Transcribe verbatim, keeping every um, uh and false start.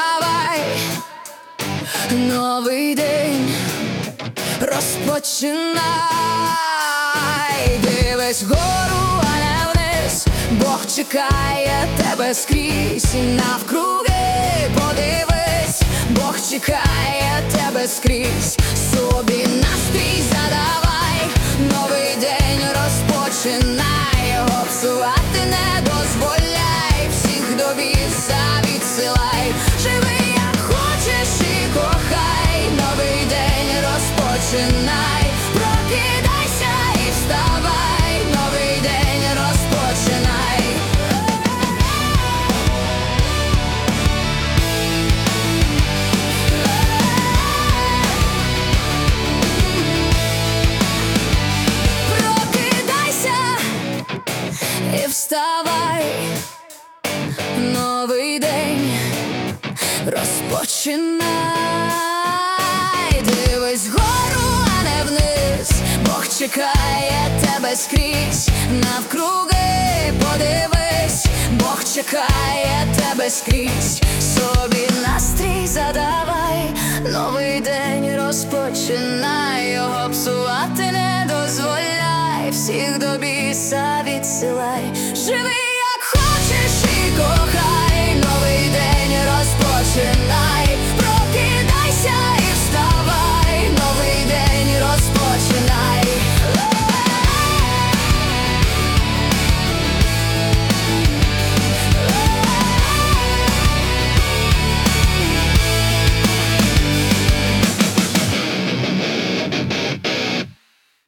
вставай, новий день розпочинай. Дивись вгору, а не вниз, Бог чекає тебе скрізь. І навкруги подивись, Бог чекає тебе скрізь. Собі настрій задавай, новий день розпочинай. Його псувати не дозволяй, всіх до віса відсилай. Живи як хочеш і кохай, новий день розпочинай. Прокидайся і вставай, новий день розпочинай. Прокидайся і вставай, новий день розпочинай. Дивись вгору, а не вниз, Бог чекає тебе скрізь. Навкруги подивись, Бог чекає тебе скрізь.